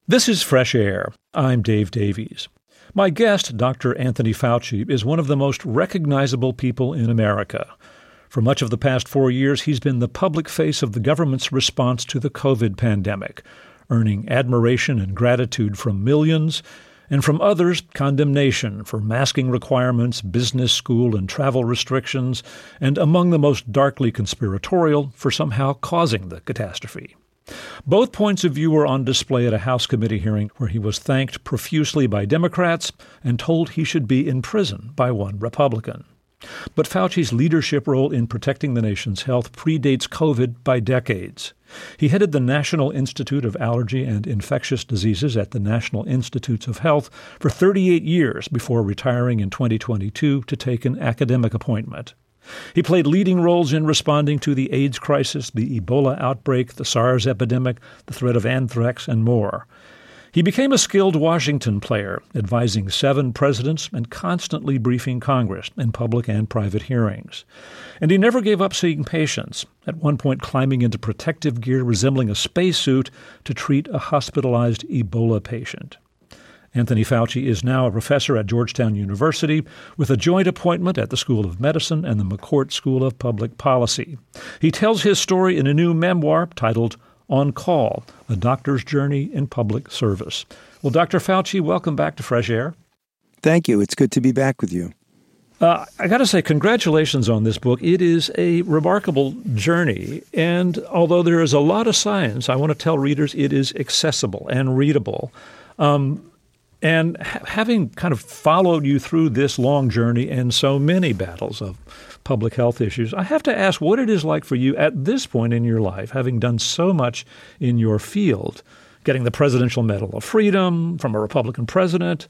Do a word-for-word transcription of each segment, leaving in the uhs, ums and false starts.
This is Fresh Air. I'm Dave Davies. My guest, Doctor Anthony Fauci, is one of the most recognizable people in America. For much of the past four years, he's been the public face of the government's response to the COVID pandemic, earning admiration and gratitude from millions, and from others, condemnation for masking requirements, business, school, and travel restrictions, and among the most darkly conspiratorial, for somehow causing the catastrophe. Both points of view were on display at a House committee hearing where he was thanked profusely by Democrats and told he should be in prison by one Republican. But Fauci's leadership role in protecting the nation's health predates COVID by decades. He headed the National Institute of Allergy and Infectious Diseases at the National Institutes of Health for thirty-eight years before retiring in twenty twenty-two to take an academic appointment. He played leading roles in responding to the AIDS crisis, the Ebola outbreak, the SARS epidemic, the threat of anthrax, and more. He became a skilled Washington player, advising seven presidents and constantly briefing Congress in public and private hearings. And he never gave up seeing patients, at one point climbing into protective gear resembling a spacesuit to treat a hospitalized Ebola patient. Anthony Fauci is now a professor at Georgetown University with a joint appointment at the School of Medicine and the McCourt School of Public Policy. He tells his story in a new memoir titled On Call, A Doctor's Journey in Public Service. Well, Doctor Fauci, welcome back to Fresh Air. Thank you. It's good to be back with you. Uh, I got to say, congratulations on this book. It is a remarkable journey. And although there is a lot of science, I want to tell readers it is accessible and readable. Um, And ha- having kind of followed you through this long journey and so many battles of public health issues, I have to ask what it is like for you at this point in your life, having done so much in your field, getting the Presidential Medal of Freedom from a Republican president.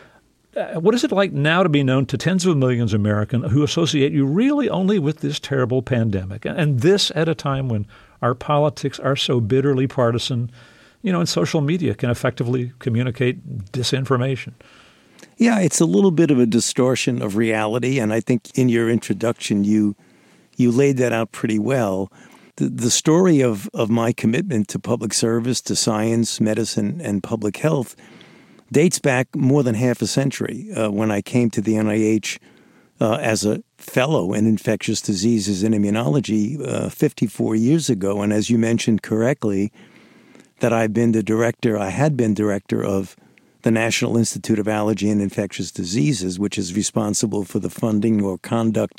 Uh, what is it like now to be known to tens of millions of Americans who associate you really only with this terrible pandemic, and this at a time when our politics are so bitterly partisan? You know, and social media can effectively communicate disinformation. Yeah, it's a little bit of a distortion of reality, and I think in your introduction you you laid that out pretty well. The, the story of, of my commitment to public service, to science, medicine, and public health dates back more than half a century uh, when I came to the N I H uh, as a fellow in infectious diseases and immunology uh, fifty-four years ago. And as you mentioned correctly, that I've been the director, I had been director of the National Institute of Allergy and Infectious Diseases, which is responsible for the funding or conduct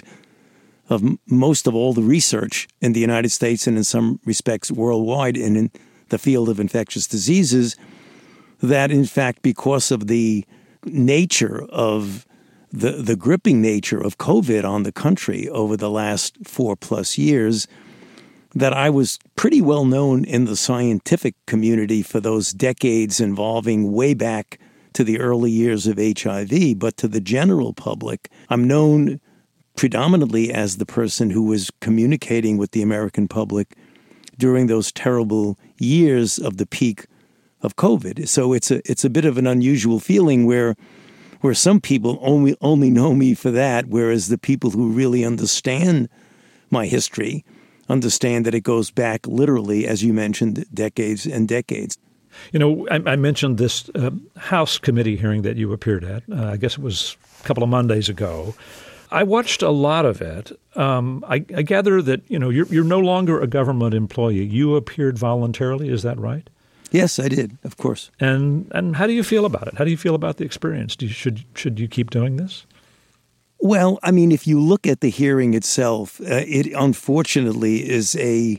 of m- most of all the research in the United States and in some respects worldwide in, in the field of infectious diseases, that in fact, because of the nature of the, the gripping nature of COVID on the country over the last four plus years, that I was pretty well known in the scientific community for those decades involving way back to the early years of H I V. But to the general public, I'm known predominantly as the person who was communicating with the American public during those terrible years of the peak of COVID. So it's a it's a bit of an unusual feeling where where some people only only know me for that, whereas the people who really understand my history understand that it goes back literally, as you mentioned, decades and decades. You know, I, I mentioned this uh, House committee hearing that you appeared at. Uh, I guess it was a couple of Mondays ago. I watched a lot of it. Um, I, I gather that, you know, you're, you're no longer a government employee. You appeared voluntarily. Is that right? Yes, I did, of course. And and how do you feel about it? How do you feel about the experience? Do you, should should you keep doing this? Well, I mean, if you look at the hearing itself, uh, it unfortunately is a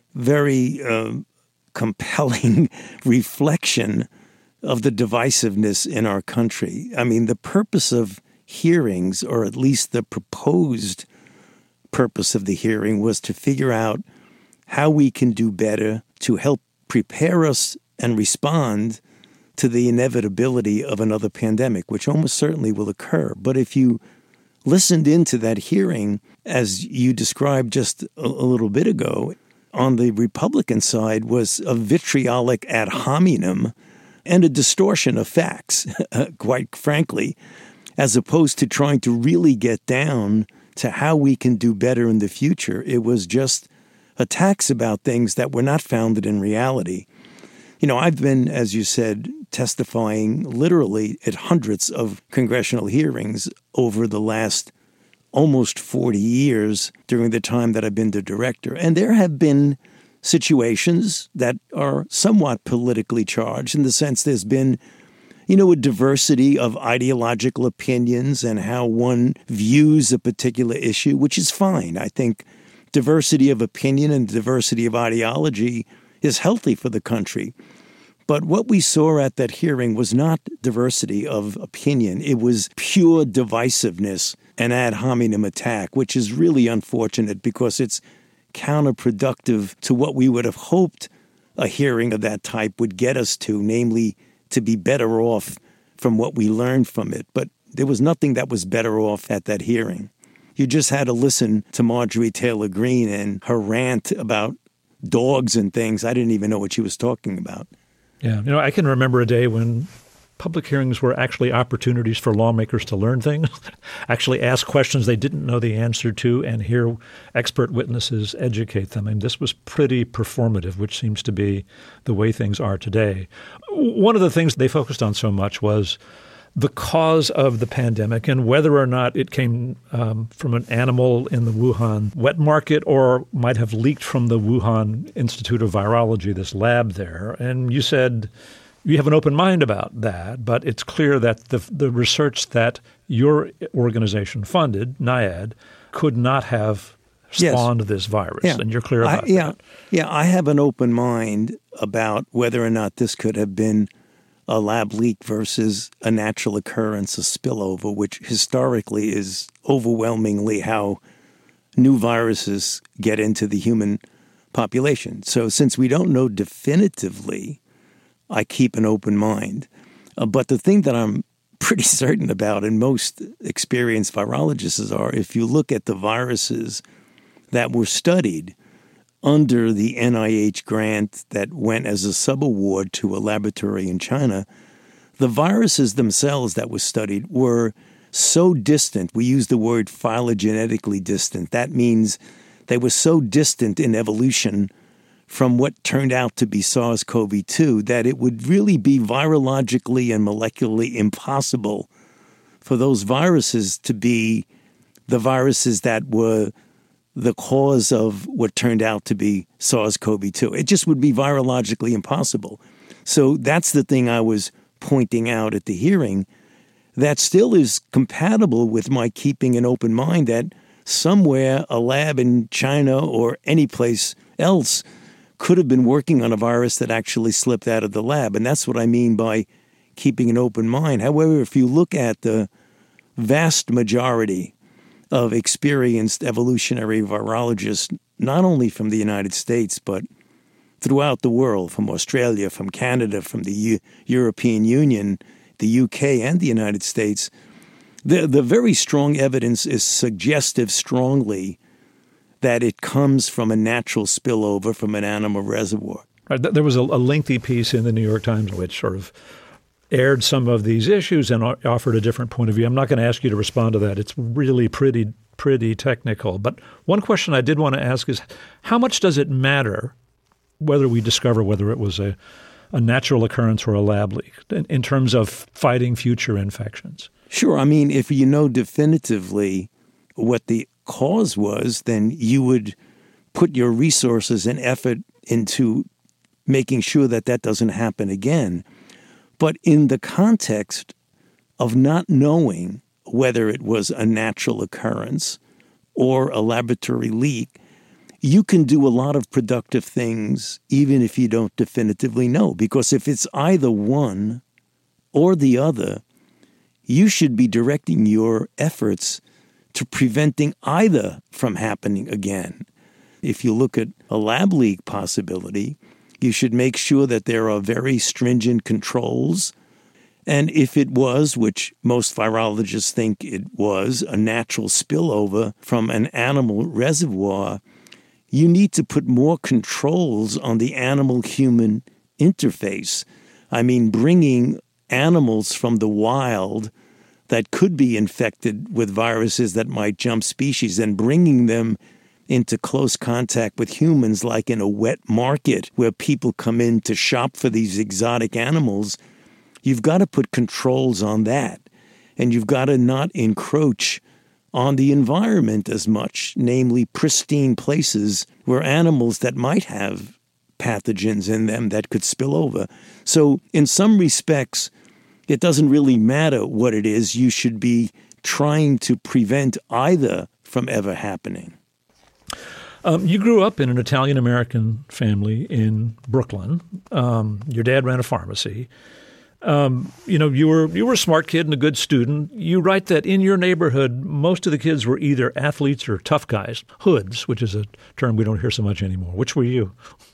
very uh, compelling reflection of the divisiveness in our country. I mean, the purpose of hearings, or at least the proposed purpose of the hearing, was to figure out how we can do better to help prepare us and respond to the inevitability of another pandemic, which almost certainly will occur. But if you listened into that hearing, as you described just a, a little bit ago, on the Republican side was a vitriolic ad hominem and a distortion of facts, quite frankly, as opposed to trying to really get down to how we can do better in the future. It was just attacks about things that were not founded in reality. You know, I've been, as you said, testifying literally at hundreds of congressional hearings over the last almost forty years during the time that I've been the director. And there have been situations that are somewhat politically charged in the sense there's been, you know, a diversity of ideological opinions and how one views a particular issue, which is fine. I think diversity of opinion and diversity of ideology is healthy for the country. But what we saw at that hearing was not diversity of opinion. It was pure divisiveness and ad hominem attack, which is really unfortunate because it's counterproductive to what we would have hoped a hearing of that type would get us to, namely to be better off from what we learned from it. But there was nothing that was better off at that hearing. You just had to listen to Marjorie Taylor Greene and her rant about dogs and things. I didn't even know what she was talking about. Yeah. You know, I can remember a day when public hearings were actually opportunities for lawmakers to learn things, actually ask questions they didn't know the answer to, and hear expert witnesses educate them. And this was pretty performative, which seems to be the way things are today. One of the things they focused on so much was the cause of the pandemic and whether or not it came um, from an animal in the Wuhan wet market or might have leaked from the Wuhan Institute of Virology, this lab there. And you said you have an open mind about that, but it's clear that the the research that your organization funded, NIAID, could not have spawned yes. this virus. Yeah. And you're clear about I, yeah. that. Yeah, I have an open mind about whether or not this could have been a lab leak versus a natural occurrence, a spillover, which historically is overwhelmingly how new viruses get into the human population. So since we don't know definitively, I keep an open mind. Uh, but the thing that I'm pretty certain about, and most experienced virologists are, if you look at the viruses that were studied under the N I H grant that went as a subaward to a laboratory in China, the viruses themselves that were studied were so distant. We use the word phylogenetically distant. That means they were so distant in evolution from what turned out to be SARS-C o V two that it would really be virologically and molecularly impossible for those viruses to be the viruses that were the cause of what turned out to be SARS-C o V two. It just would be virologically impossible. So that's the thing I was pointing out at the hearing that still is compatible with my keeping an open mind that somewhere a lab in China or any place else could have been working on a virus that actually slipped out of the lab. And that's what I mean by keeping an open mind. However, if you look at the vast majority of experienced evolutionary virologists, not only from the United States, but throughout the world, from Australia, from Canada, from the U- European Union, the U K, and the United States, the, the very strong evidence is suggestive strongly that it comes from a natural spillover from an animal reservoir. Right. There was a, a lengthy piece in the New York Times which sort of aired some of these issues and offered a different point of view. I'm not going to ask you to respond to that. It's really pretty, pretty technical. But one question I did want to ask is, how much does it matter whether we discover whether it was a, a natural occurrence or a lab leak in, in terms of fighting future infections? Sure. I mean, if you know definitively what the cause was, then you would put your resources and effort into making sure that that doesn't happen again. But in the context of not knowing whether it was a natural occurrence or a laboratory leak, you can do a lot of productive things even if you don't definitively know. Because if it's either one or the other, you should be directing your efforts to preventing either from happening again. If you look at a lab leak possibility, you should make sure that there are very stringent controls. And if it was, which most virologists think it was, a natural spillover from an animal reservoir, you need to put more controls on the animal-human interface. I mean, bringing animals from the wild that could be infected with viruses that might jump species and bringing them into close contact with humans, like in a wet market where people come in to shop for these exotic animals, you've got to put controls on that. And you've got to not encroach on the environment as much, namely pristine places where animals that might have pathogens in them that could spill over. So in some respects, it doesn't really matter what it is. You should be trying to prevent either from ever happening. Um, you grew up in an Italian-American family in Brooklyn. Um, your dad ran a pharmacy. Um, you know, you were you were a smart kid and a good student. You write that in your neighborhood, most of the kids were either athletes or tough guys, hoods, which is a term we don't hear so much anymore. Which were you?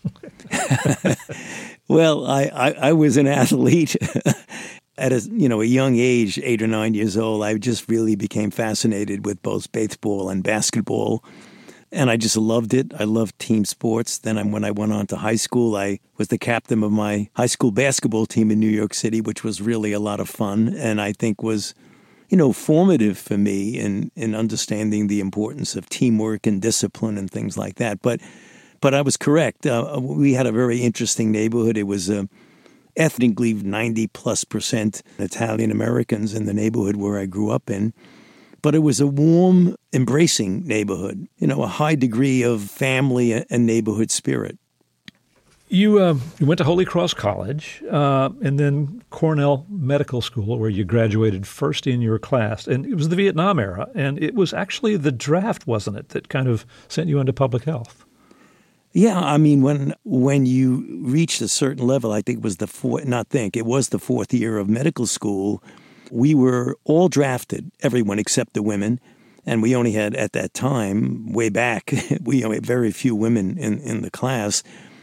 Well, I, I, I was an athlete. At a you know a young age, eight or nine years old, I just really became fascinated with both baseball and basketball. And I just loved it. I loved team sports. Then I, when I went on to high school, I was the captain of my high school basketball team in New York City, which was really a lot of fun. And I think was, you know, formative for me in, in understanding the importance of teamwork and discipline and things like that. But but I was correct. Uh, we had a very interesting neighborhood. It was uh, ethnically ninety plus percent Italian Americans in the neighborhood where I grew up in. But it was a warm, embracing neighborhood, you know, a high degree of family and neighborhood spirit. You, uh, you went to Holy Cross College uh, and then Cornell Medical School, where you graduated first in your class. And it was the Vietnam era. And it was actually the draft, wasn't it, that kind of sent you into public health? Yeah, I mean, when when you reached a certain level, I think it was the fourth, not think, it was the fourth year of medical school, we were all drafted, everyone except the women, and we only had, at that time, way back, we only had very few women in, in the class.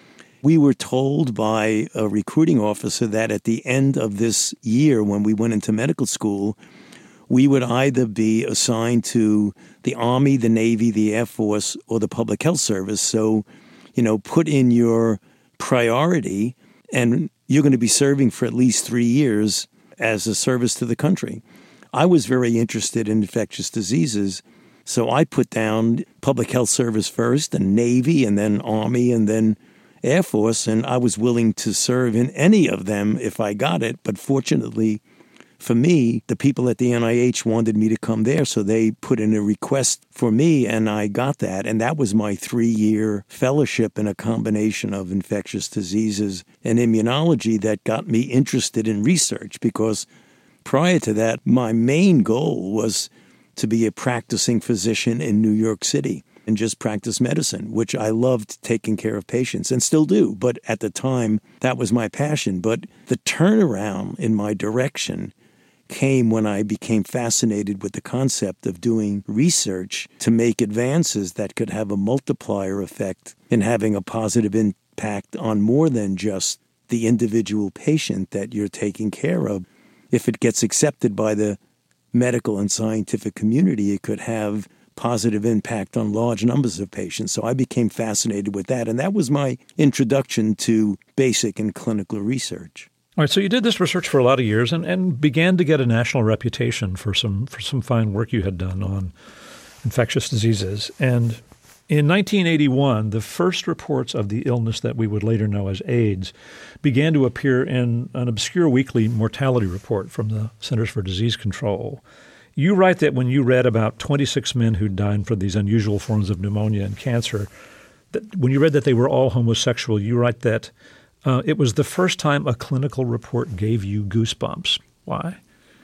We were told by a recruiting officer that at the end of this year, when we went into medical school, we would either be assigned to the Army, the Navy, the Air Force, or the Public Health Service. So, you know, put in your priority, and you're going to be serving for at least three years as a service to the country. I was very interested in infectious diseases, so I put down Public Health Service first, and Navy, and then Army, and then Air Force, and I was willing to serve in any of them if I got it. But fortunately for me, the people at the N I H wanted me to come there, so they put in a request for me, and I got that. And that was my three-year fellowship in a combination of infectious diseases and immunology that got me interested in research, because prior to that, my main goal was to be a practicing physician in New York City and just practice medicine, which I loved, taking care of patients and still do. But at the time, that was my passion. But the turnaround in my direction came when I became fascinated with the concept of doing research to make advances that could have a multiplier effect in having a positive impact on more than just the individual patient that you're taking care of. If it gets accepted by the medical and scientific community, it could have positive impact on large numbers of patients. So I became fascinated with that, and that was my introduction to basic and clinical research. All right, so you did this research for a lot of years and, and began to get a national reputation for some for some fine work you had done on infectious diseases. And in nineteen eighty-one, the first reports of the illness that we would later know as AIDS began to appear in an obscure weekly mortality report from the Centers for Disease Control. You write that when you read about twenty-six men who died from these unusual forms of pneumonia and cancer, that when you read that they were all homosexual, you write that Uh, it was the first time a clinical report gave you goosebumps. Why?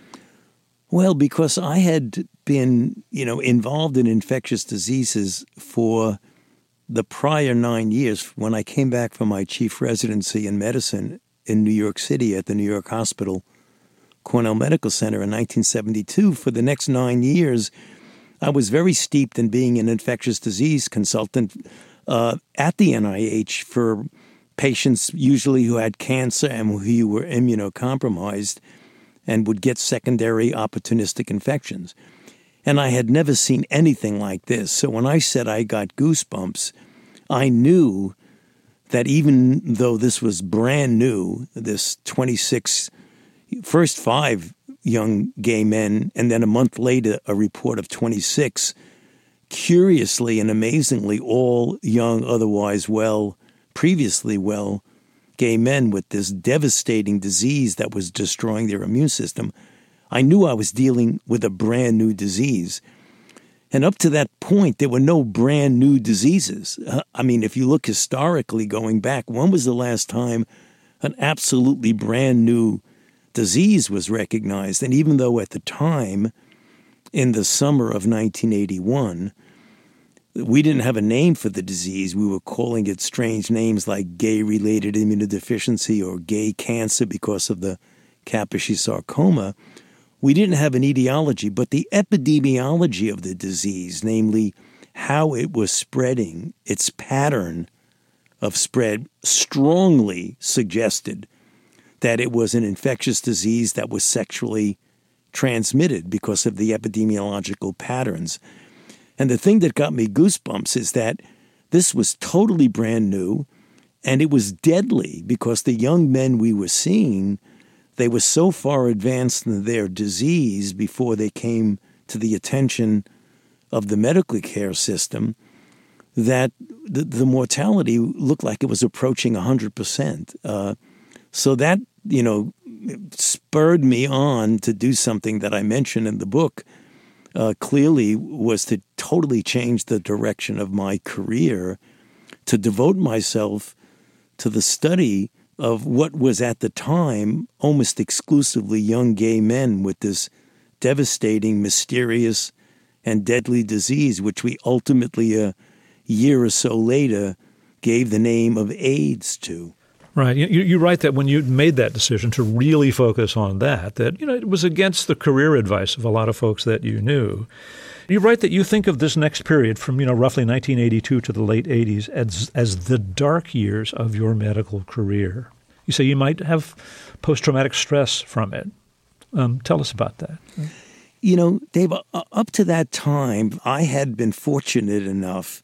Well, because I had been, you know, involved in infectious diseases for the prior nine years. When I came back from my chief residency in medicine in New York City at the New York Hospital Cornell Medical Center in nineteen seventy-two, for the next nine years, I was very steeped in being an infectious disease consultant uh, at the N I H for patients usually who had cancer and who were immunocompromised and would get secondary opportunistic infections. And I had never seen anything like this. So when I said I got goosebumps, I knew that even though this was brand new, this twenty-six, first five young gay men, and then a month later a report of twenty-six curiously and amazingly all young, otherwise well, previously well, gay men with this devastating disease that was destroying their immune system. I knew I was dealing with a brand new disease. And up to that point, there were no brand new diseases. Uh, I mean, if you look historically going back, when was the last time an absolutely brand new disease was recognized? And even though at the time, in the summer of nineteen eighty-one, we didn't have a name for the disease. We were calling it strange names like gay-related immunodeficiency or gay cancer because of the Kaposi sarcoma. We didn't have an etiology, but the epidemiology of the disease, namely how it was spreading, its pattern of spread, strongly suggested that it was an infectious disease that was sexually transmitted because of the epidemiological patterns. And the thing that got me goosebumps is that this was totally brand new, and it was deadly because the young men we were seeing, they were so far advanced in their disease before they came to the attention of the medical care system that the, the mortality looked like it was approaching one hundred percent. Uh, so that, you know, spurred me on to do something that I mentioned in the book, uh, clearly was to totally change the direction of my career, to devote myself to the study of what was at the time almost exclusively young gay men with this devastating, mysterious, and deadly disease, which we ultimately, a year or so later, gave the name of AIDS to. Right. You, you write that when you made that decision to really focus on that, that, you know, it was against the career advice of a lot of folks that you knew. You write that you think of this next period from, you know, roughly nineteen eighty-two to the late eighties as, as the dark years of your medical career. You say you might have post-traumatic stress from it. Um, tell us about that. You know, Dave, up to that time, I had been fortunate enough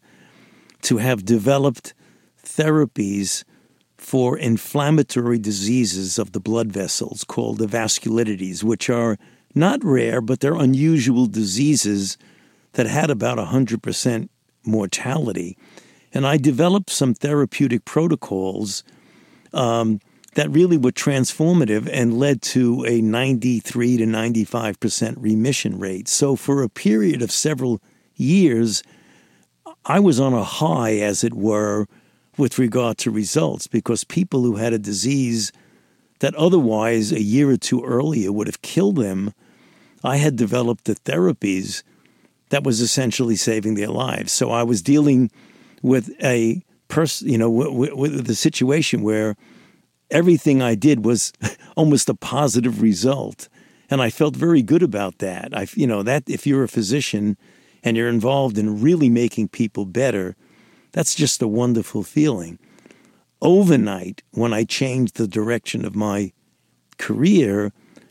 to have developed therapies for inflammatory diseases of the blood vessels called the vasculitides, which are not rare, but they're unusual diseases that had about one hundred percent mortality. And I developed some therapeutic protocols um, that really were transformative and led to a ninety-three to ninety-five percent remission rate. So for a period of several years, I was on a high, as it were, with regard to results, because people who had a disease that otherwise a year or two earlier would have killed them, I had developed the therapies that was essentially saving their lives. So I was dealing with a person, you know, w- w- with a situation where everything I did was almost a positive result, and I felt very good about that. I, you know, that if you're a physician and you're involved in really making people better, that's just a wonderful feeling. Overnight, when I changed the direction of my career,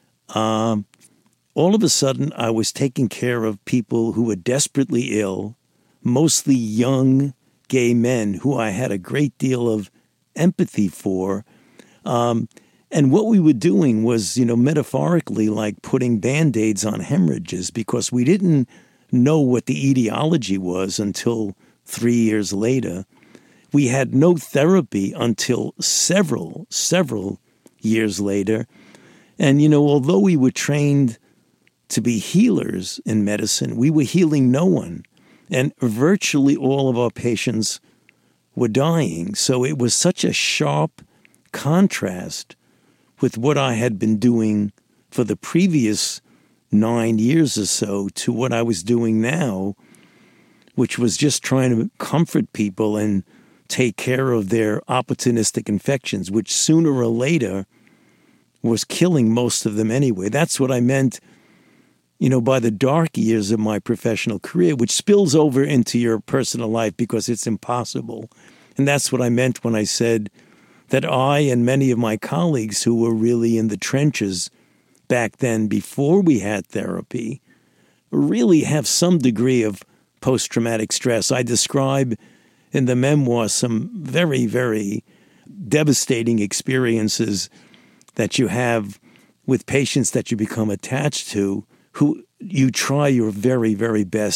um, all of a sudden I was taking care of people who were desperately ill, mostly young gay men who I had a great deal of empathy for. Um, and what we were doing was, you know, metaphorically like putting Band-Aids on hemorrhages, because we didn't know what the etiology was until three years later. We had no therapy until several, several years later. And, you know, although we were trained to be healers in medicine, we were healing no one. And virtually all of our patients were dying. So it was such a sharp contrast with what I had been doing for the previous nine years or so to what I was doing now, which was just trying to comfort people and take care of their opportunistic infections, which sooner or later was killing most of them anyway. That's what I meant, you know, by the dark years of my professional career, which spills over into your personal life because it's impossible. And that's what I meant when I said that I and many of my colleagues who were really in the trenches back then before we had therapy really have some degree of post-traumatic stress. I describe in the memoir some very, very devastating experiences that you have with patients that you become attached to, who you try your very, very best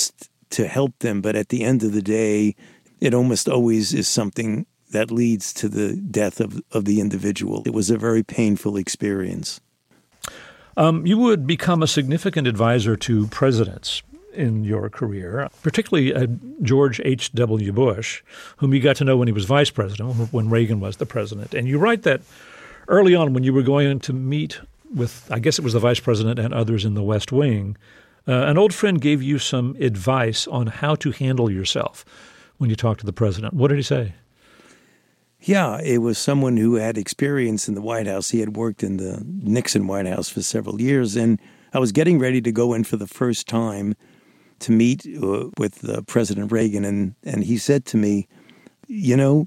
to help them. But at the end of the day, it almost always is something that leads to the death of, of the individual. It was a very painful experience. Um, you would become a significant advisor to presidents in your career, particularly uh, George H W. Bush, whom you got to know when he was vice president, when Reagan was the president. And you write that early on when you were going to meet with, I guess it was the vice president and others in the West Wing, uh, an old friend gave you some advice on how to handle yourself when you talked to the president. What did he say? Yeah, it was someone who had experience in the White House. He had worked in the Nixon White House for several years, and I was getting ready to go in for the first time to meet uh, with uh, President Reagan, and, and he said to me, you know,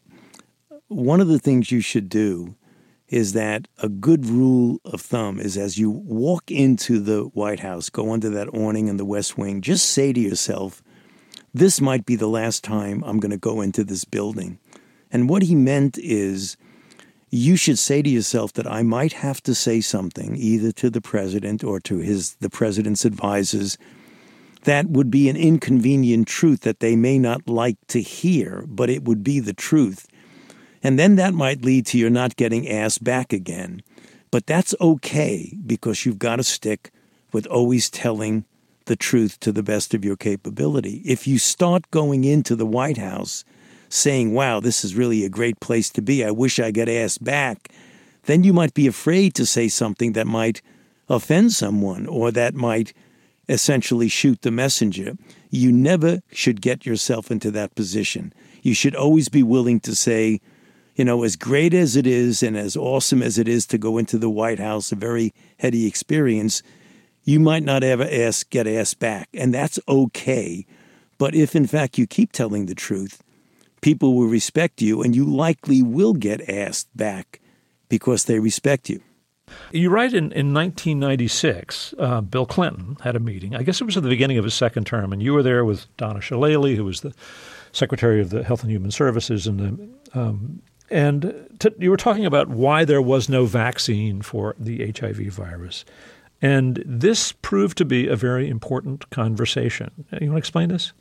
one of the things you should do is that a good rule of thumb is as you walk into the White House, go under that awning in the West Wing, just say to yourself, this might be the last time I'm going to go into this building. And what he meant is you should say to yourself that I might have to say something either to the president or to his the president's advisors that would be an inconvenient truth that they may not like to hear, but it would be the truth. And then that might lead to your not getting asked back again. But that's okay because you've got to stick with always telling the truth to the best of your capability. If you start going into the White House saying, wow, this is really a great place to be, I wish I got asked back, then you might be afraid to say something that might offend someone or that might essentially shoot the messenger. You never should get yourself into that position. You should always be willing to say, you know, as great as it is and as awesome as it is to go into the White House, a very heady experience, you might not ever ask, get asked back. And that's okay. But if, in fact, you keep telling the truth, people will respect you, and you likely will get asked back because they respect you. You write in, in nineteen ninety-six, uh, Bill Clinton had a meeting. I guess it was at the beginning of his second term, and you were there with Donna Shalala, who was the Secretary of the Health and Human Services, and the, um, and t- you were talking about why there was no vaccine for the H I V virus. And this proved to be a very important conversation. You want to explain this?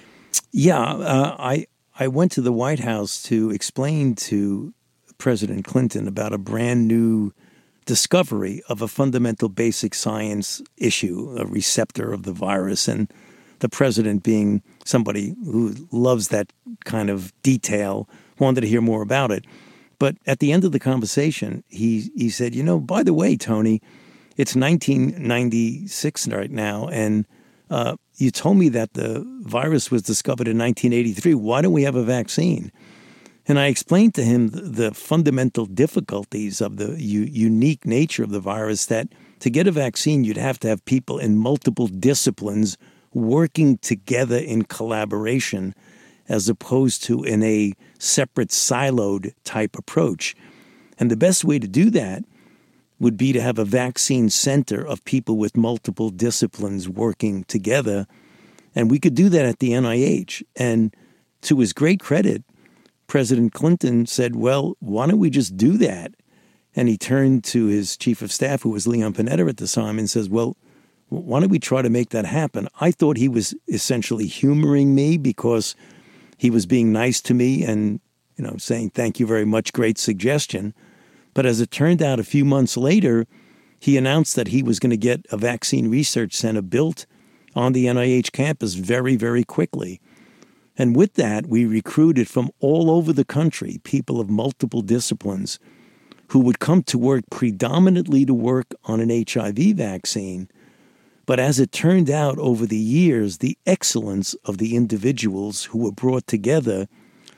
Yeah, uh, I I went to the White House to explain to President Clinton about a brand new discovery of a fundamental basic science issue, a receptor of the virus, and the president, being somebody who loves that kind of detail, wanted to hear more about it. But at the end of the conversation, he he said, you know, by the way, Tony, it's nineteen ninety-six right now, and uh, you told me that the virus was discovered in nineteen eighty-three. Why don't we have a vaccine? And I explained to him the, the fundamental difficulties of the u- unique nature of the virus, that to get a vaccine, you'd have to have people in multiple disciplines working together in collaboration, as opposed to in a separate siloed type approach. And the best way to do that would be to have a vaccine center of people with multiple disciplines working together. And we could do that at the N I H. And to his great credit, President Clinton said, well, why don't we just do that? And he turned to his chief of staff, who was Leon Panetta at the time, and says, well, why don't we try to make that happen? I thought he was essentially humoring me because he was being nice to me and, you know, saying, thank you very much, great suggestion. But as it turned out, a few months later, he announced that he was going to get a vaccine research center built on the N I H campus very, very quickly. And with that, we recruited from all over the country people of multiple disciplines who would come to work predominantly to work on an H I V vaccine. But as it turned out over the years, the excellence of the individuals who were brought together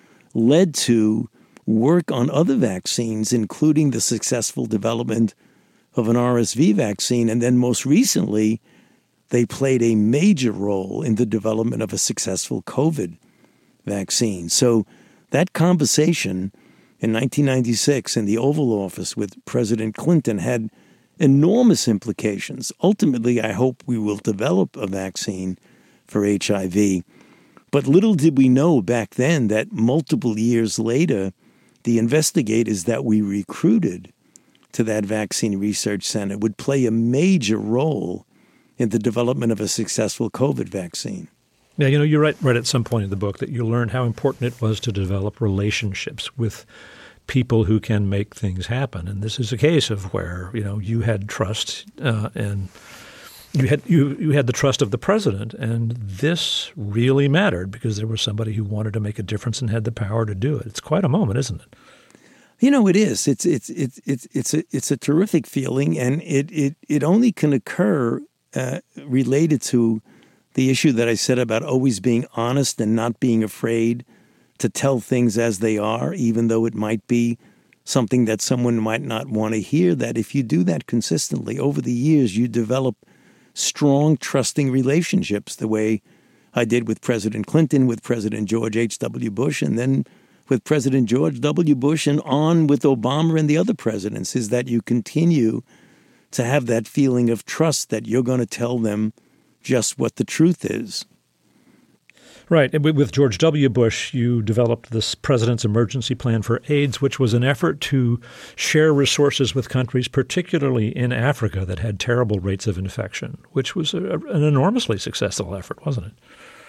led to work on other vaccines, including the successful development of an R S V vaccine. And then most recently, they played a major role in the development of a successful COVID vaccine. So that conversation in nineteen ninety-six in the Oval Office with President Clinton had enormous implications. Ultimately, I hope we will develop a vaccine for H I V. But little did we know back then that multiple years later, the investigators that we recruited to that vaccine research center would play a major role in the development of a successful COVID vaccine. Yeah, you know, you write right at some point in the book that you learned how important it was to develop relationships with people who can make things happen. And this is a case of where, you know, you had trust uh, and you had you, you had the trust of the president. And this really mattered because there was somebody who wanted to make a difference and had the power to do it. It's quite a moment, isn't it? You know, it is. It's it's it's it's it's a it's a terrific feeling, and it it it only can occur uh, related to the issue that I said about always being honest and not being afraid to tell things as they are, even though it might be something that someone might not want to hear. That if you do that consistently over the years, you develop strong, trusting relationships, the way I did with President Clinton, with President George H W. Bush, and then with President George W. Bush, and on with Obama and the other presidents, is that you continue to have that feeling of trust that you're going to tell them just what the truth is. Right. And with George W. Bush, you developed this President's Emergency Plan for AIDS, which was an effort to share resources with countries, particularly in Africa, that had terrible rates of infection, which was a, an enormously successful effort, wasn't it?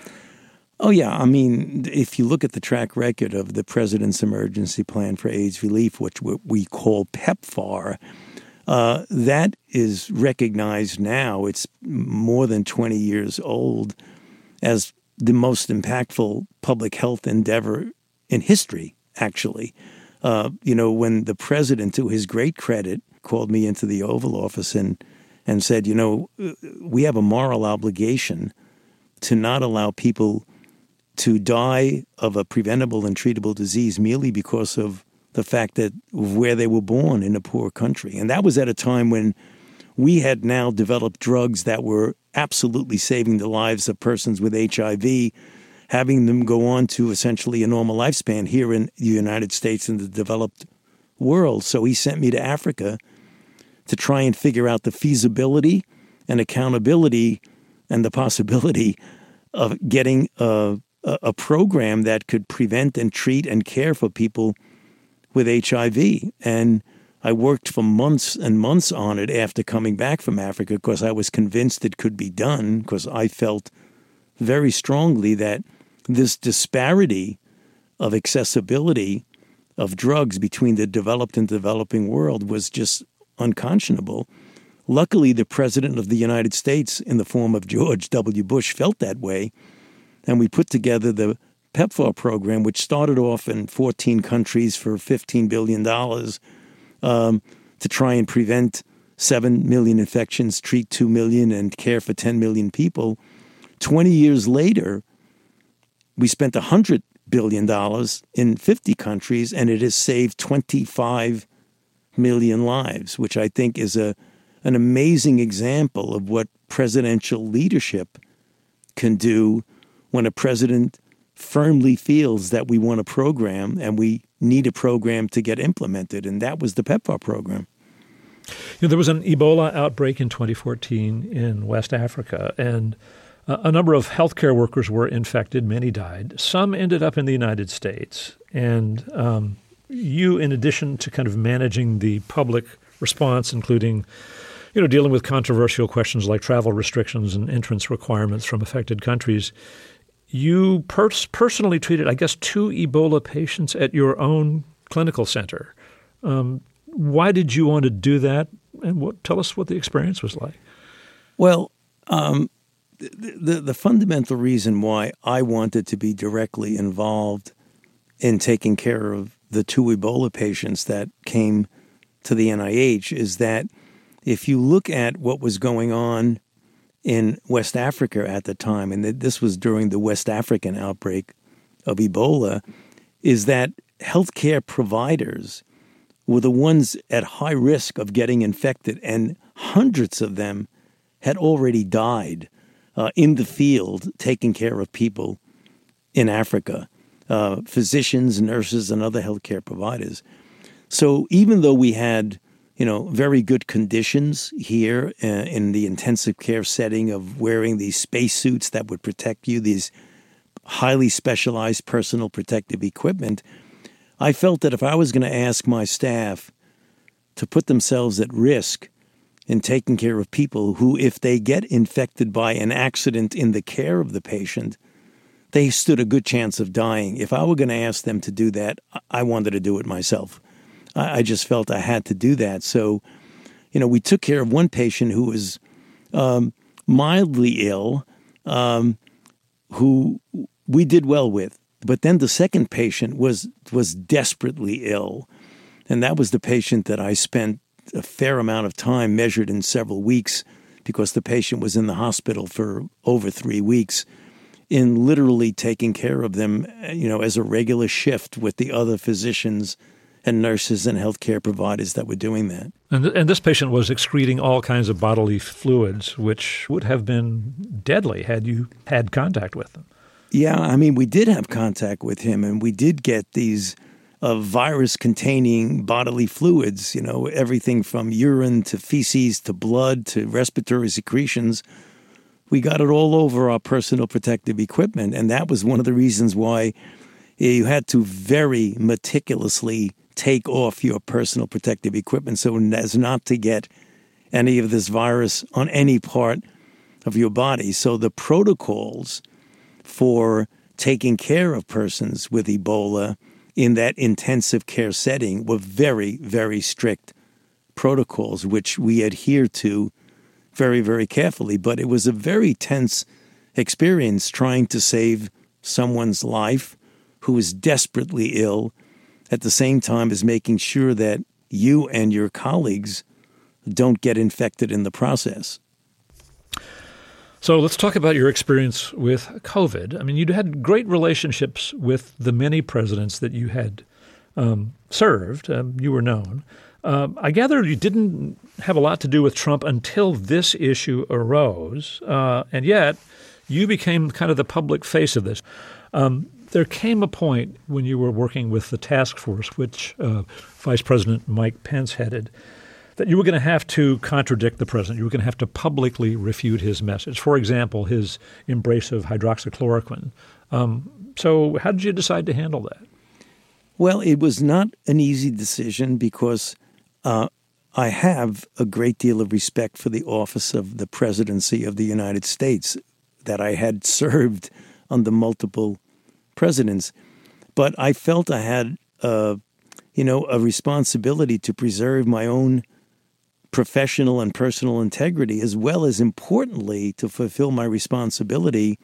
Oh, yeah. I mean, if you look at the track record of the President's Emergency Plan for AIDS Relief, which we call PEPFAR, uh, that is recognized now, it's more than twenty years old, as the most impactful public health endeavor in history, actually. Uh, you know, when the president, to his great credit, called me into the Oval Office and, and said, you know, we have a moral obligation to not allow people to die of a preventable and treatable disease merely because of the fact that where they were born in a poor country. And that was at a time when we had now developed drugs that were absolutely saving the lives of persons with H I V, having them go on to essentially a normal lifespan here in the United States and the developed world. So he sent me to Africa to try and figure out the feasibility and accountability and the possibility of getting a, a program that could prevent and treat and care for people with H I V. And I worked for months and months on it after coming back from Africa because I was convinced it could be done, because I felt very strongly that this disparity of accessibility of drugs between the developed and developing world was just unconscionable. Luckily, the President of the United States, in the form of George W. Bush, felt that way, and we put together the PEPFAR program, which started off in fourteen countries for fifteen billion dollars, Um, to try and prevent seven million infections, treat two million, and care for ten million people. twenty years later, we spent one hundred billion dollars in fifty countries, and it has saved twenty-five million lives, which I think is a an amazing example of what presidential leadership can do when a president firmly feels that we want a program and we need a program to get implemented. And that was the PEPFAR program. You know, there was an Ebola outbreak in twenty fourteen in West Africa, and a number of healthcare workers were infected. Many died. Some ended up in the United States. And um, you, in addition to kind of managing the public response, including, you know, dealing with controversial questions like travel restrictions and entrance requirements from affected countries, you pers- personally treated, I guess, two Ebola patients at your own clinical center. Um, why did you want to do that? And what, tell us what the experience was like. Well, um, the, the, the fundamental reason why I wanted to be directly involved in taking care of the two Ebola patients that came to the N I H is that if you look at what was going on in West Africa at the time, and this was during the West African outbreak of Ebola, is that healthcare providers were the ones at high risk of getting infected, and hundreds of them had already died uh, in the field taking care of people in Africa, uh, physicians, nurses, and other healthcare providers. So even though we had you know, very good conditions here uh, in the intensive care setting of wearing these spacesuits that would protect you, these highly specialized personal protective equipment, I felt that if I was going to ask my staff to put themselves at risk in taking care of people who, if they get infected by an accident in the care of the patient, they stood a good chance of dying. If I were going to ask them to do that, I wanted to do it myself. I, I just felt I had to do that. So, you know, we took care of one patient who was um, mildly ill, um, who we did well with. But then the second patient was was desperately ill. And that was the patient that I spent a fair amount of time, measured in several weeks, because the patient was in the hospital for over three weeks, in literally taking care of them, you know, as a regular shift with the other physicians and nurses and healthcare providers that were doing that. And, th- and this patient was excreting all kinds of bodily fluids, which would have been deadly had you had contact with them. Yeah, I mean, we did have contact with him, and we did get these uh, virus-containing bodily fluids, you know, everything from urine to feces to blood to respiratory secretions. We got it all over our personal protective equipment, and that was one of the reasons why you had to very meticulously take off your personal protective equipment so as not to get any of this virus on any part of your body. So the protocols for taking care of persons with Ebola in that intensive care setting were very, very strict protocols, which we adhere to very, very carefully. But it was a very tense experience trying to save someone's life who is desperately ill at the same time as making sure that you and your colleagues don't get infected in the process. So let's talk about your experience with COVID. I mean, you'd had great relationships with the many presidents that you had um, served. Um, you were known. Uh, I gather you didn't have a lot to do with Trump until this issue arose, uh, and yet you became kind of the public face of this. Um, there came a point when you were working with the task force, which uh, Vice President Mike Pence headed, that you were going to have to contradict the president. You were going to have to publicly refute his message. For example, his embrace of hydroxychloroquine. Um, so how did you decide to handle that? Well, it was not an easy decision because uh, I have a great deal of respect for the office of the presidency of the United States, that I had served under multiple presidents. But I felt I had, uh, you know, a responsibility to preserve my own professional and personal integrity, as well as, importantly, to fulfill my responsibility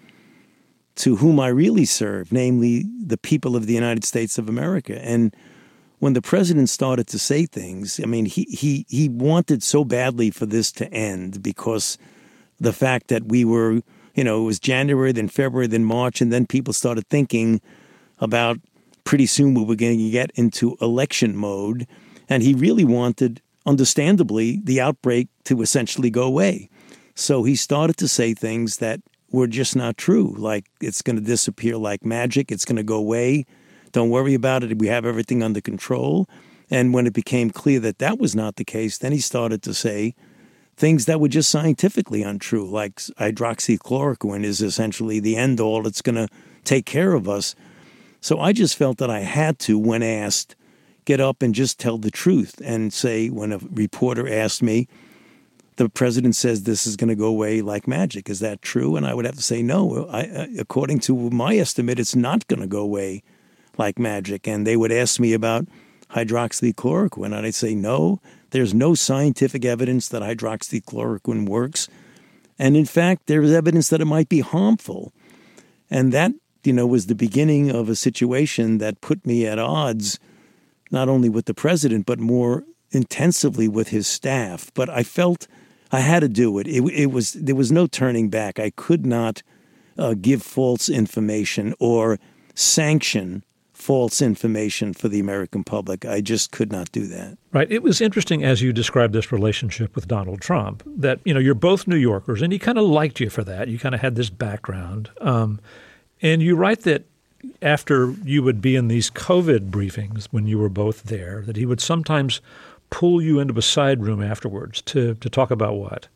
to whom I really serve, namely the people of the United States of America. And when the president started to say things, I mean, he he he wanted so badly for this to end, because the fact that we were, you know, it was January, then February, then March, and then people started thinking about pretty soon we were going to get into election mode. And he really wanted, understandably, the outbreak to essentially go away. So he started to say things that were just not true, like it's going to disappear like magic, it's going to go away, don't worry about it, we have everything under control. And when it became clear that that was not the case, then he started to say things that were just scientifically untrue, like hydroxychloroquine is essentially the end all, it's going to take care of us. So I just felt that I had to, when asked, get up and just tell the truth and say, when a reporter asked me, the president says this is going to go away like magic. Is that true? And I would have to say, no, I, according to my estimate, it's not going to go away like magic. And they would ask me about hydroxychloroquine, and I'd say, no, there's no scientific evidence that hydroxychloroquine works. And in fact, there is evidence that it might be harmful. And that, you know, was the beginning of a situation that put me at odds, not only with the president, but more intensively with his staff. But I felt I had to do it. It, it was there was no turning back. I could not uh, give false information or sanction false information for the American public. I just could not do that. Right. It was interesting as you described this relationship with Donald Trump that, you know, you're both New Yorkers, and he kind of liked you for that. You kind of had this background. Um, and you write that after you would be in these COVID briefings when you were both there, that he would sometimes pull you into a side room afterwards to to talk about what?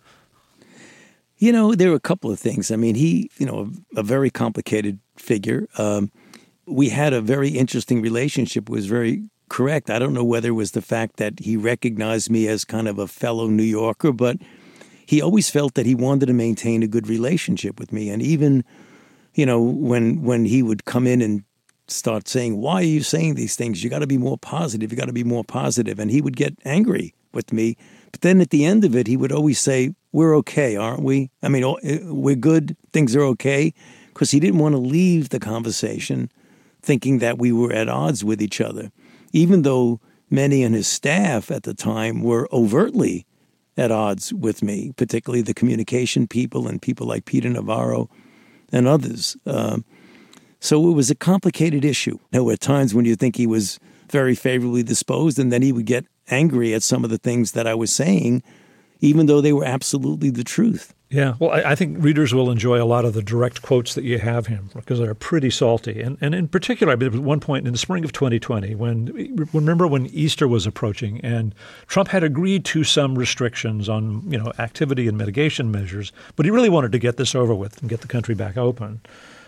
You know, there were a couple of things. I mean, he, you know, a, a very complicated figure. Um, we had a very interesting relationship. It was very correct. I don't know whether it was the fact that he recognized me as kind of a fellow New Yorker, but he always felt that he wanted to maintain a good relationship with me. And even you know, when when he would come in and start saying, why are you saying these things? You got to be more positive. You got to be more positive. And he would get angry with me. But then at the end of it, he would always say, we're okay, aren't we? I mean, we're good. Things are okay. Because he didn't want to leave the conversation thinking that we were at odds with each other, even though many in his staff at the time were overtly at odds with me, particularly the communication people and people like Peter Navarro and others. Uh, so it was a complicated issue. There were times when you think he was very favorably disposed, and then he would get angry at some of the things that I was saying, even though they were absolutely the truth. Yeah, well, I, I think readers will enjoy a lot of the direct quotes that you have him because they're pretty salty. And and in particular, at one point in the spring of twenty twenty, when remember when Easter was approaching and Trump had agreed to some restrictions on, you know, activity and mitigation measures, but he really wanted to get this over with and get the country back open.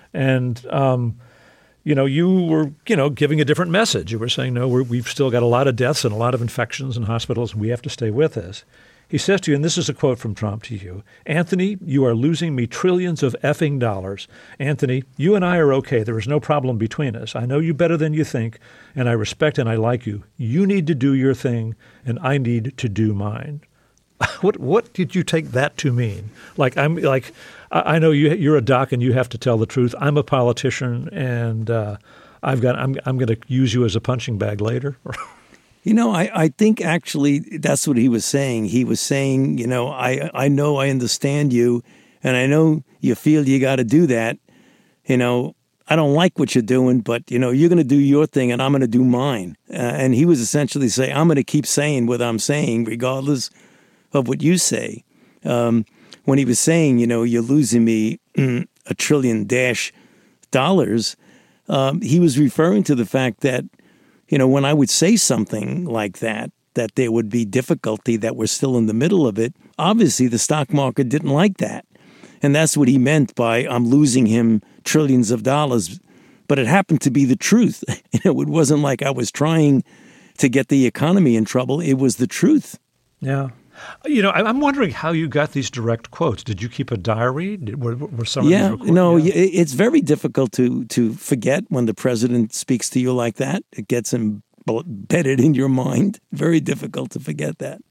And um, you know, you were, you know, giving a different message. You were saying, no, we're, we've still got a lot of deaths and a lot of infections in hospitals, and we have to stay with this. He says to you, and this is a quote from Trump to you, Anthony, you are losing me trillions of effing dollars. Anthony, you and I are okay. There is no problem between us. I know you better than you think, and I respect and I like you. You need to do your thing, and I need to do mine. What what did you take that to mean? Like I'm like I know you you're a doc and you have to tell the truth. I'm a politician, and uh, I've got I'm I'm going to use you as a punching bag later. You know, I, I think actually that's what he was saying. He was saying, you know, I I know I understand you, and I know you feel you got to do that. You know, I don't like what you're doing, but, you know, you're going to do your thing and I'm going to do mine. Uh, and he was essentially saying, I'm going to keep saying what I'm saying regardless of what you say. Um, when he was saying, you know, you're losing me mm, a trillion dash dollars, um, he was referring to the fact that, you know, when I would say something like that, that there would be difficulty, that we're still in the middle of it, obviously the stock market didn't like that. And that's what he meant by I'm losing him trillions of dollars. But it happened to be the truth. It wasn't like I was trying to get the economy in trouble. It was the truth. Yeah. You know, I'm wondering how you got these direct quotes. Did you keep a diary? Did, were, were some yeah, of these recorded? No, yeah. It's very difficult to to forget when the president speaks to you like that. It gets embedded in your mind. Very difficult to forget that.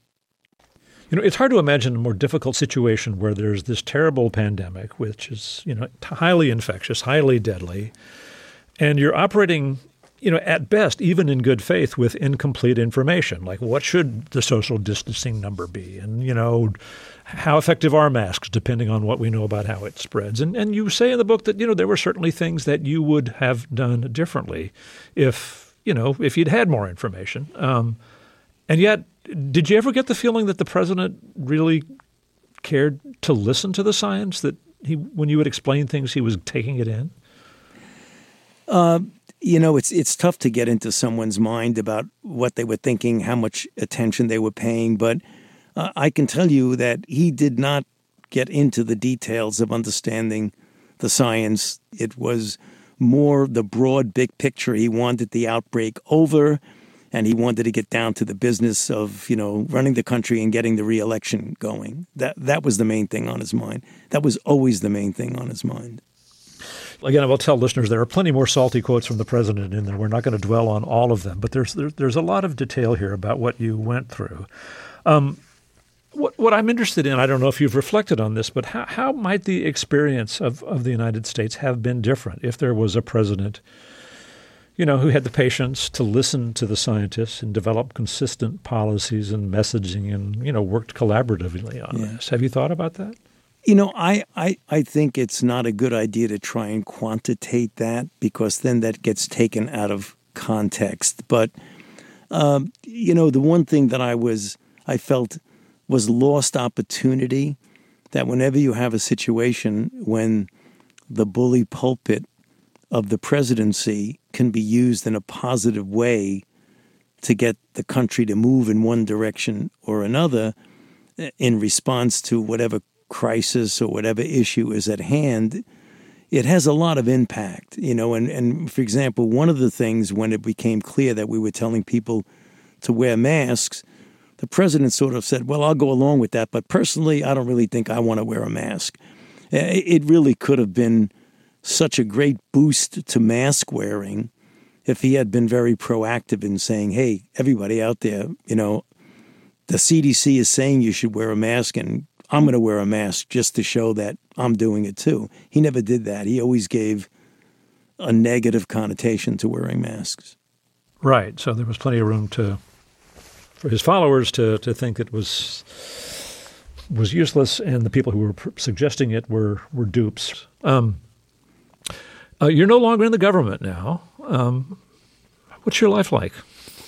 You know, it's hard to imagine a more difficult situation where there's this terrible pandemic, which is, you know, highly infectious, highly deadly, and you're operating, you know, at best, even in good faith, with incomplete information. Like, what should the social distancing number be? And, you know, how effective are masks, depending on what we know about how it spreads? And and you say in the book that, you know, there were certainly things that you would have done differently if, you know, if you'd had more information. Um, and yet, did you ever get the feeling that the president really cared to listen to the science, that he, when you would explain things, he was taking it in? Uh, you know, it's it's tough to get into someone's mind about what they were thinking, how much attention they were paying. But uh, I can tell you that he did not get into the details of understanding the science. It was more the broad, big picture. He wanted the outbreak over, and he wanted to get down to the business of, you know, running the country and getting the reelection going. That that was the main thing on his mind. That was always the main thing on his mind. Again, I will tell listeners there are plenty more salty quotes from the president in there. We're not going to dwell on all of them, but there's there, there's a lot of detail here about what you went through. Um, what what I'm interested in, I don't know if you've reflected on this, but how, how might the experience of, of the United States have been different if there was a president, you know, who had the patience to listen to the scientists and develop consistent policies and messaging and, you know, worked collaboratively on yeah. this? Have you thought about that? You know, I, I, I think it's not a good idea to try and quantitate that, because then that gets taken out of context. But, um, you know, the one thing that I was I felt was lost opportunity, that whenever you have a situation when the bully pulpit of the presidency can be used in a positive way to get the country to move in one direction or another in response to whatever crisis or whatever issue is at hand, it has a lot of impact, you know. And, and for example, one of the things when it became clear that we were telling people to wear masks, the president sort of said, well, I'll go along with that, but personally, I don't really think I want to wear a mask. It really could have been such a great boost to mask wearing if he had been very proactive in saying, hey, everybody out there, you know, the C D C is saying you should wear a mask, and I'm going to wear a mask just to show that I'm doing it too. He never did that. He always gave a negative connotation to wearing masks. Right. So there was plenty of room to for his followers to, to think it was was useless, and the people who were pr- suggesting it were were dupes. Um, uh, you're no longer in the government now. Um, what's your life like?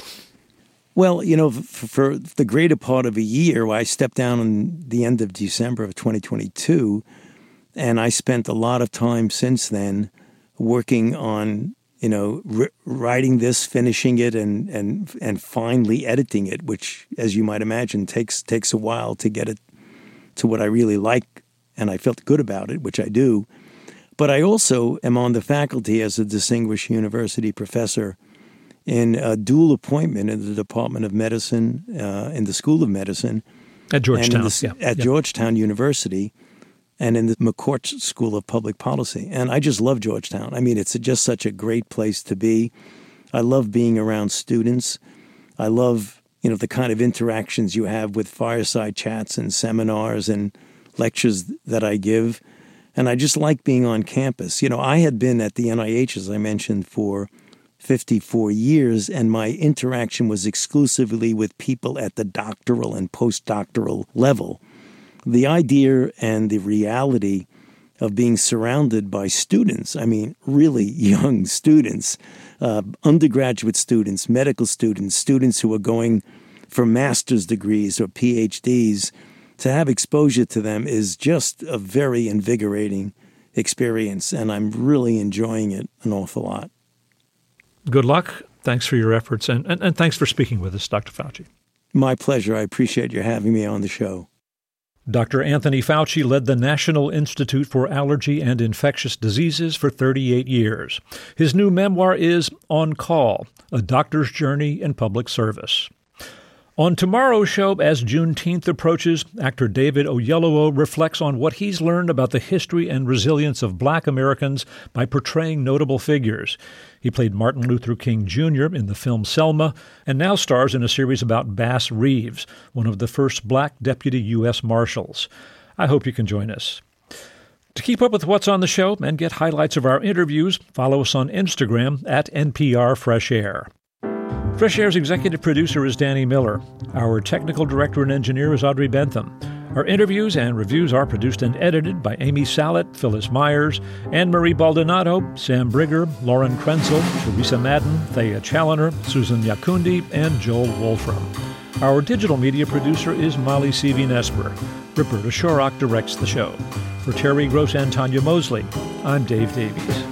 Well, you know, for, for the greater part of a year, I stepped down in the end of December of twenty twenty-two, and I spent a lot of time since then working on, you know, r- writing this, finishing it, and and and finally editing it, which, as you might imagine, takes takes a while to get it to what I really like, and I felt good about it, which I do. But I also am on the faculty as a distinguished university professor in a dual appointment in the Department of Medicine, uh, in the School of Medicine. At Georgetown. The, yeah. At yeah. Georgetown University, and in the McCourt School of Public Policy. And I just love Georgetown. I mean, it's just such a great place to be. I love being around students. I love, you know, the kind of interactions you have with fireside chats and seminars and lectures that I give. And I just like being on campus. You know, I had been at the N I H, as I mentioned, for fifty-four years, and my interaction was exclusively with people at the doctoral and postdoctoral level. The idea and the reality of being surrounded by students, I mean, really young students, uh, undergraduate students, medical students, students who are going for master's degrees or P H Ds, to have exposure to them is just a very invigorating experience, and I'm really enjoying it an awful lot. Good luck. Thanks for your efforts, and, and, and thanks for speaking with us, Doctor Fauci. My pleasure. I appreciate you having me on the show. Doctor Anthony Fauci led the National Institute for Allergy and Infectious Diseases for thirty-eight years. His new memoir is On Call, A Doctor's Journey in Public Service. On tomorrow's show, as Juneteenth approaches, actor David Oyelowo reflects on what he's learned about the history and resilience of Black Americans by portraying notable figures. He played Martin Luther King Junior in the film Selma, and now stars in a series about Bass Reeves, one of the first Black deputy U S Marshals. I hope you can join us. To keep up with what's on the show and get highlights of our interviews, follow us on Instagram at N P R Fresh Air. Fresh Air's executive producer is Danny Miller. Our technical director and engineer is Audrey Bentham. Our interviews and reviews are produced and edited by Amy Sallet, Phyllis Myers, Anne-Marie Baldonado, Sam Brigger, Lauren Krenzel, Teresa Madden, Thea Challoner, Susan Yakundi, and Joel Wolfram. Our digital media producer is Molly Seavey-Nesper. Roberta Shorrock directs the show. For Terry Gross and Tanya Mosley, I'm Dave Davies.